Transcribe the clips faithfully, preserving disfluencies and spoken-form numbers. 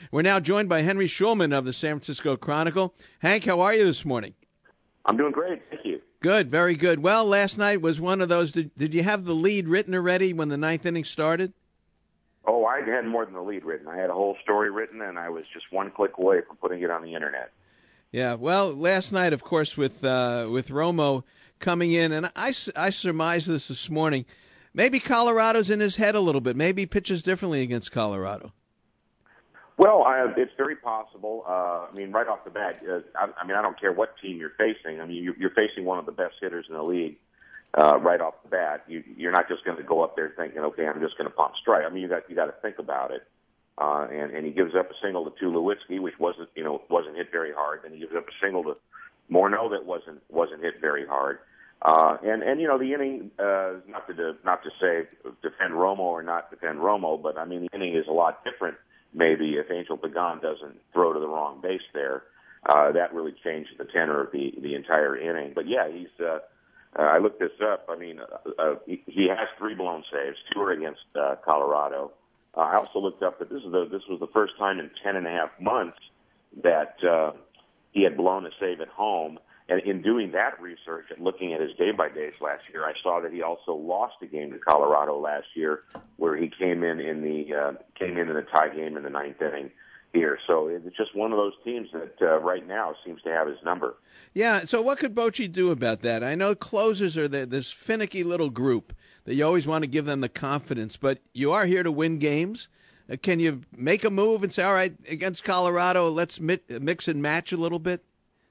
We're now joined by Henry Schulman of the San Francisco Chronicle. Hank, how are you this morning? I'm doing great, thank you. Good, very good. Well, last night was one of those. Did, did you have the lead written already when the ninth inning started? Oh, I had more than the lead written. I had a whole story written, and I was just one click away from putting it on the internet. Yeah, well, last night, of course, with uh, with Romo coming in, and I, I surmised this this morning, maybe Colorado's in his head a little bit. Maybe he pitches differently against Colorado. Well, I, it's very possible. Uh, I mean, right off the bat, uh, I, I mean, I don't care what team you're facing. I mean, you, you're facing one of the best hitters in the league uh, right off the bat. You, you're not just going to go up there thinking, okay, I'm just going to pump strike. I mean, you got you got to think about it. Uh, and, and he gives up a single to Tulowitzki, which wasn't, you know, wasn't hit very hard. Then he gives up a single to Morneau that wasn't wasn't hit very hard. Uh, and and you know, the inning, uh, not to not to say defend Romo or not defend Romo, but I mean, the inning is a lot different. Maybe if Angel Pagan doesn't throw to the wrong base there, uh, that really changed the tenor of the the entire inning. But yeah, he's. Uh, uh, I looked this up. I mean, uh, uh, he, he has three blown saves. Two are against uh, Colorado. Uh, I also looked up that this is the this was the first time in ten and a half months that uh, he had blown a save at home. And in doing that research and looking at his day-by-days last year, I saw that he also lost a game to Colorado last year, where he came in in the uh, came in in a tie game in the ninth inning here. So it's just one of those teams that uh, right now seems to have his number. Yeah. So what could Bochy do about that? I know closers are the, this finicky little group that you always want to give them the confidence, but you are here to win games. Uh, can you make a move and say, all right, against Colorado, let's mi- mix and match a little bit?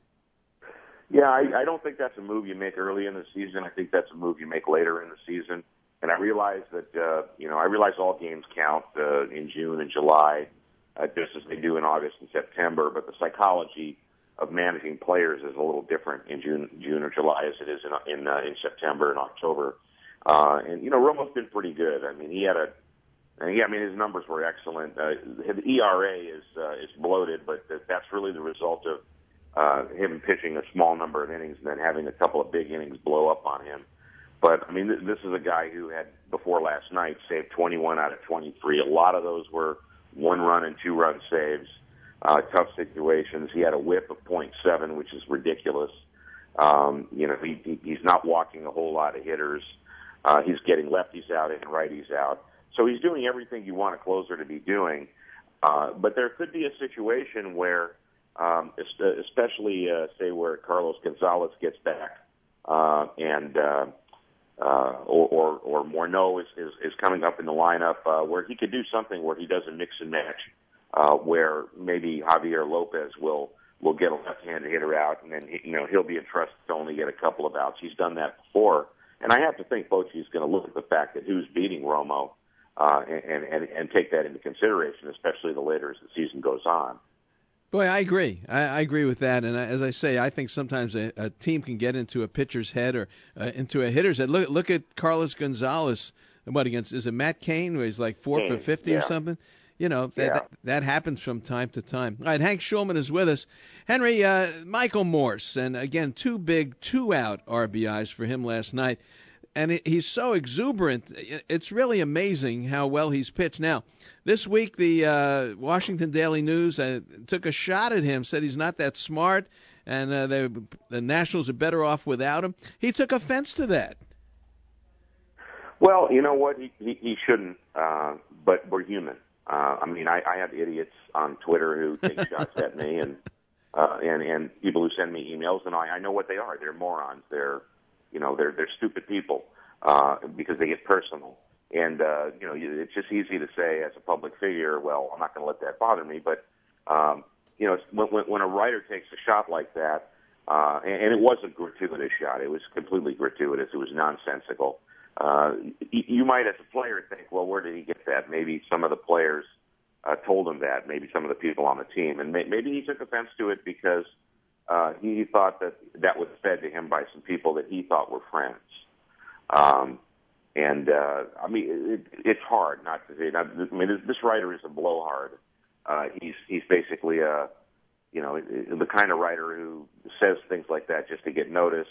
Yeah, I, I don't think that's a move you make early in the season. I think that's a move you make later in the season. And I realize that, uh, you know, I realize all games count uh, in June and July, uh, just as they do in August and September. But the psychology of managing players is a little different in June, June or July as it is in in, uh, in September and October. Uh, and you know, Romo's been pretty good. I mean, he had a, and yeah, I mean, his numbers were excellent. Uh, his E R A is uh, is bloated, but that's really the result of Uh, him pitching a small number of innings and then having a couple of big innings blow up on him. But, I mean, th- this is a guy who had, before last night, saved twenty-one out of twenty-three. A lot of those were one-run and two-run saves, uh, tough situations. He had a whip of point seven, which is ridiculous. Um, you know, he, he, he's not walking a whole lot of hitters. Uh, he's getting lefties out and righties out. So he's doing everything you want a closer to be doing. Uh, but there could be a situation where Um, especially, uh, say, where Carlos Gonzalez gets back, uh, and uh, uh, or, or, or Morneau is, is, is coming up in the lineup, uh, where he could do something where he does a mix and match, uh, where maybe Javier Lopez will will get a left-handed hitter out, and then he, you know he'll be entrusted to only get a couple of outs. He's done that before, and I have to think Bochy is going to look at the fact that who's beating Romo uh, and, and and take that into consideration, especially the later as the season goes on. Boy, I agree. I, I agree with that. And as I say, I think sometimes a, a team can get into a pitcher's head or uh, into a hitter's head. Look, look at Carlos Gonzalez. What against? Is it Matt Cain, where he's like four Cain, for fifty yeah. or something? You know that, yeah. that that happens from time to time. All right, Hank Schulman is with us. Henry, uh, Michael Morse, and again, two big two-out R B Is for him last night. And he's so exuberant. It's really amazing how well he's pitched. Now, this week, the uh, Washington Daily News uh, took a shot at him, said he's not that smart, and uh, they, the Nationals are better off without him. He took offense to that. Well, you know what? He, he, he shouldn't, uh, but we're human. Uh, I mean, I, I have idiots on Twitter who take shots at me, and, uh, and and people who send me emails, and I, I know what they are. They're morons. They're You know, they're they're stupid people uh, because they get personal. And, uh, you know, it's just easy to say as a public figure, well, I'm not going to let that bother me. But, um, you know, when, when a writer takes a shot like that, uh, and, and it was a gratuitous shot. It was completely gratuitous. It was nonsensical. Uh, you, you might, as a player, think, well, where did he get that? Maybe some of the players uh, told him that, maybe some of the people on the team. And may, maybe he took offense to it because Uh, he thought that that was fed to him by some people that he thought were friends. Um, and, uh, I mean, it, it's hard not to say. Not, I mean, this, this writer is a blowhard. Uh, he's, he's basically a, you know, the kind of writer who says things like that just to get noticed.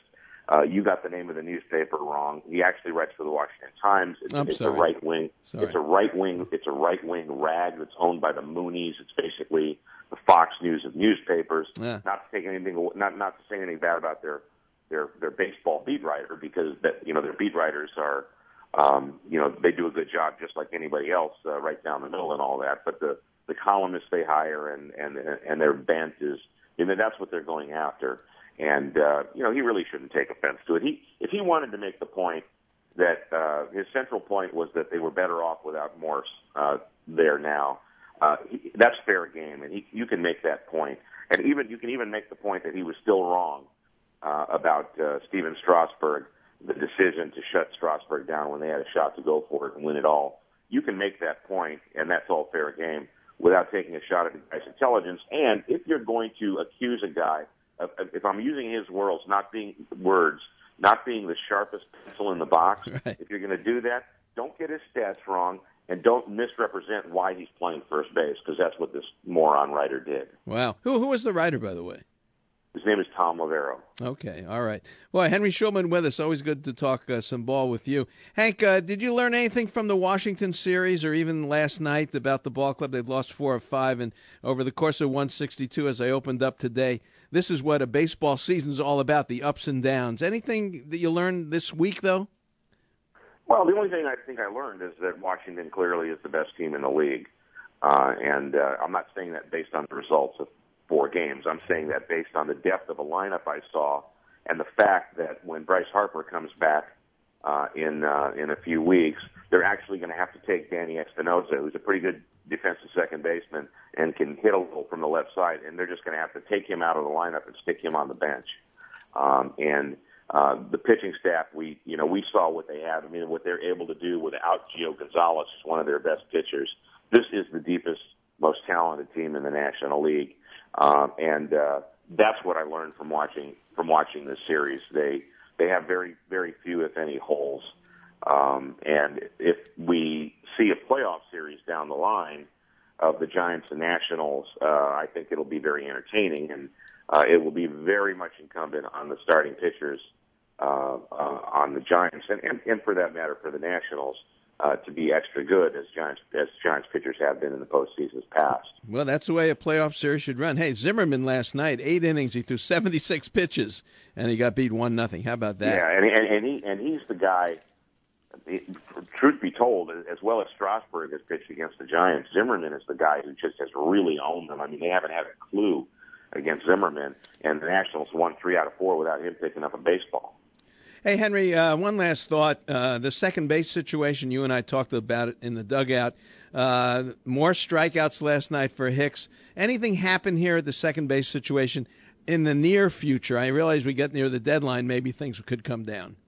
Uh, you got the name of the newspaper wrong. He actually writes for the Washington Times. It's, I'm it's sorry. a right wing. Sorry. It's a right wing. It's a right wing rag that's owned by the Moonies. It's basically the Fox News of newspapers. Yeah. Not to take anything, not not to say anything bad about their their their baseball beat writer, because that you know their beat writers are, um, you know, they do a good job just like anybody else, uh, right down the middle and all that. But the the columnists they hire and and and their bent is, you know, that's what they're going after. And, uh, you know, he really shouldn't take offense to it. He, if he wanted to make the point that, uh, his central point was that they were better off without Morse, uh, there now, uh, he, that's fair game. And he, you can make that point. And even, you can even make the point that he was still wrong, uh, about, uh, Steven Strasburg, the decision to shut Strasburg down when they had a shot to go for it and win it all. You can make that point, and that's all fair game, without taking a shot at the guy's intelligence. And if you're going to accuse a guy, if I'm using his words, not being words, not being the sharpest pencil in the box, right. If you're going to do that, don't get his stats wrong and don't misrepresent why he's playing first base, because that's what this moron writer did. Wow. Who who was the writer, by the way? His name is Tom Lavero. Okay, all right. Well, Henry Schulman with us. Always good to talk uh, some ball with you. Hank, uh, did you learn anything from the Washington series or even last night about the ball club? They've lost four or five, and over the course of one sixty-two, as I opened up today, this is what a baseball season is all about, the ups and downs. Anything that you learned this week, though? Well, the only thing I think I learned is that Washington clearly is the best team in the league. Uh, and uh, I'm not saying that based on the results of four games. I'm saying that based on the depth of a lineup I saw and the fact that when Bryce Harper comes back uh, in uh, in a few weeks, they're actually going to have to take Danny Espinosa, who's a pretty good defensive second baseman and can hit a little from the left side, and they're just going to have to take him out of the lineup and stick him on the bench. Um, and uh, the pitching staff, we you know we saw what they have. I mean, what they're able to do without Gio Gonzalez, who's one of their best pitchers. This is the deepest, most talented team in the National League. Um, and uh, that's what I learned from watching from watching this series. They they have very very few, if any, holes. Um, and if we see a playoff series down the line of the Giants and Nationals, uh, I think it'll be very entertaining, and uh, it will be very much incumbent on the starting pitchers uh, uh, on the Giants, and, and, and for that matter, for the Nationals. Uh, to be extra good as Giants as Giants pitchers have been in the postseasons past. Well, that's the way a playoff series should run. Hey, Zimmerman last night, eight innings, he threw seventy-six pitches, and he got beat one nothing. How about that? Yeah, and and, and he and he's the guy. He, truth be told, as well as Strasburg has pitched against the Giants, Zimmerman is the guy who just has really owned them. I mean, they haven't had a clue against Zimmerman, and the Nationals won three out of four without him picking up a baseball. Hey, Henry, uh, one last thought. Uh, the second base situation, you and I talked about it in the dugout. Uh, more strikeouts last night for Hicks. Anything happen here at the second base situation in the near future? I realize we get near the deadline. Maybe things could come down.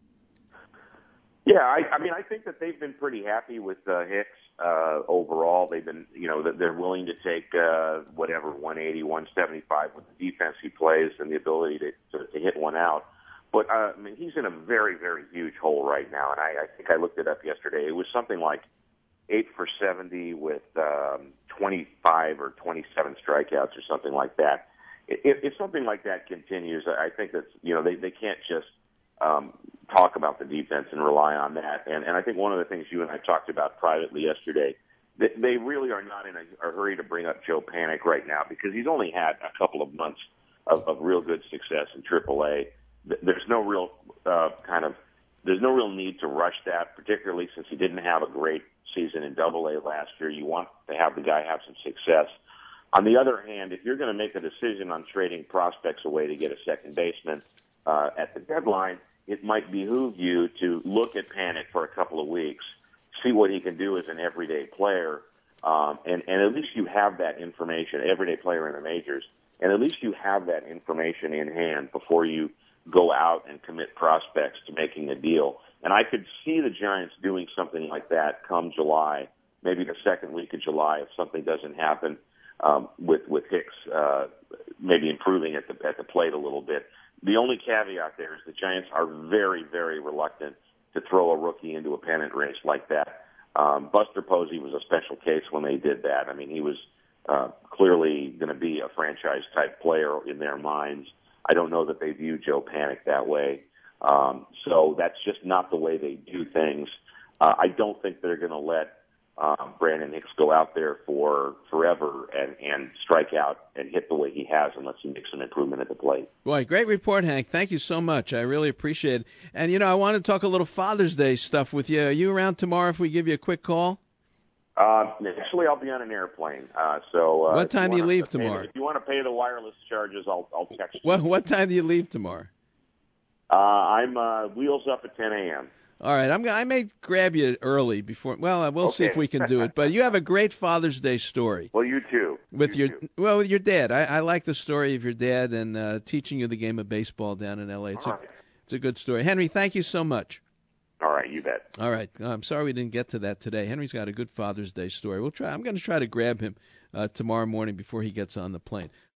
Yeah, I, I mean, I think that they've been pretty happy with uh, Hicks uh, overall. They've been, you know, that they're willing to take uh, whatever, one eighty, one seventy-five with the defense he plays and the ability to, to, to hit one out. But, uh, I mean, he's in a very, very huge hole right now, and I, I think I looked it up yesterday. It was something like eight for seventy with um, twenty-five or twenty-seven strikeouts or something like that. If, if something like that continues, I think that, you know, they, they can't just um, talk about the defense and rely on that. And, and I think one of the things you and I talked about privately yesterday, they, they really are not in a, a hurry to bring up Joe Panik right now because he's only had a couple of months of, of real good success in triple A. There's no real uh, kind of there's no real need to rush that, particularly since he didn't have a great season in Double A last year. You want to have the guy have some success. On the other hand, if you're going to make a decision on trading prospects away to get a second baseman uh, at the deadline, it might behoove you to look at Panik for a couple of weeks, see what he can do as an everyday player, um, and, and at least you have that information, everyday player in the majors, and at least you have that information in hand before you go out and commit prospects to making a deal. And I could see the Giants doing something like that come July, maybe the second week of July, if something doesn't happen um, with with Hicks, uh, maybe improving at the at the plate a little bit. The only caveat there is the Giants are very, very reluctant to throw a rookie into a pennant race like that. Um, Buster Posey was a special case when they did that. I mean, he was uh, clearly going to be a franchise-type player in their minds. I don't know that they view Joe Panik that way. Um, so that's just not the way they do things. Uh, I don't think they're going to let um, Brandon Hicks go out there for forever and, and strike out and hit the way he has unless he makes an improvement at the plate. Boy, great report, Hank. Thank you so much. I really appreciate it. And, you know, I want to talk a little Father's Day stuff with you. Are you around tomorrow if we give you a quick call? Uh, actually, I'll be on an airplane. Uh, so uh, what time do you leave tomorrow? The, if you want to pay the wireless charges, I'll, I'll text you. What, what time do you leave tomorrow? Uh, I'm uh, wheels up at ten a.m. All right, I'm. I may grab you early before. Well, we'll okay. see if we can do it. But you have a great Father's Day story. Well, you too. With you your too. well, with your dad. I, I like the story of your dad and uh, teaching you the game of baseball down in L A. It's All a, right. it's a good story. Henry, thank you so much. All right, you bet. All right, I'm sorry we didn't get to that today. Henry's got a good Father's Day story. We'll try. I'm going to try to grab him uh, tomorrow morning before he gets on the plane.